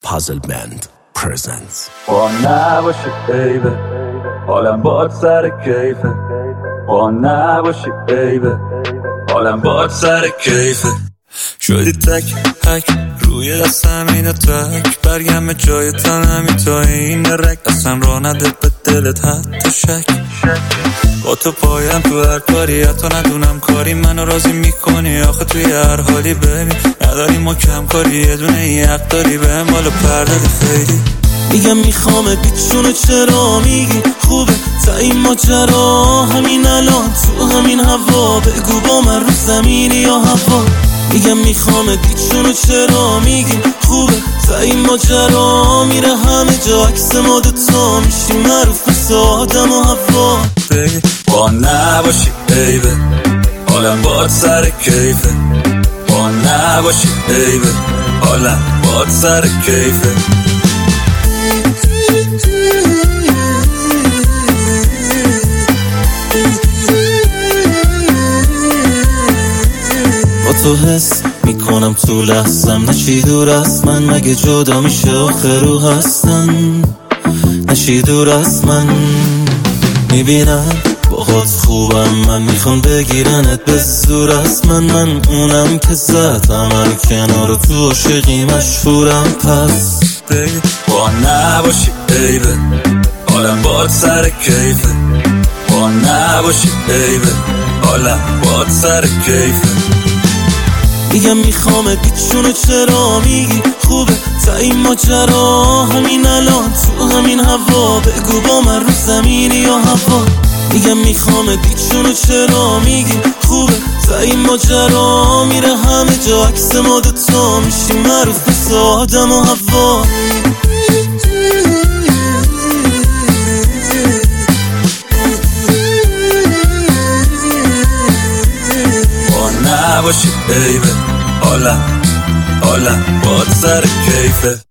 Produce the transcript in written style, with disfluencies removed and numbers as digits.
Puzzle Band presents. با نباشی بیبه حالم باد سر کیفه. با نباشی بیبه حالم باد سر کیفه. شدی تک هک روی دستم اینو تک برگم جای تنمی تا این رک اصلا را نده به دلت حتی شک. با تو پایم تو هر کاری حتی ندونم کاری منو راضی میکنی آخه توی هر حالی ببین نداری ما کم کاری یه دونه این حق داری به هم بالا پردادی خیلی. میگم میخوامت بیچونه چرا میگی خوبه تا این ماجرا همین الان تو همین هوا بگو با من رو زمینی یا هوا. میگم میخوامت بیچونه چرا میگی خوبه تا این ماجرا میره همه جا عکس ما دوتا میشیم معروف مثل آدم و هوا. با نباشی بیبه حالم باد سر کیفه. با نباشی بیبه حالم باد سر کیفه. با تو حس میکنم تو لحظم نشی دور از من مگه جدا میشه آخر رو هستن نشی دور از من. میبینم باهات خوبم من میخوام بگیرنت به زور از من اونم که زدم هر کنار تو عاشقی مشهورم پس با نباشی بیبه حالم باد سر کیفه. با نباشی بیبه حالم باد سر کیفه. میگم میخوامت بیچونه چرا میگی خوبه تا این ماجرا همین الان تو همین هوا بگو با من رو زمینی یا هوا. میگم میخوامت بیچونه چرا میگی خوبه تا این ماجرا میره همه جا عکس ما دوتا میشیم معروف مثل آدم و هوا. با نباشی بیبه حالم باد سر کیفه.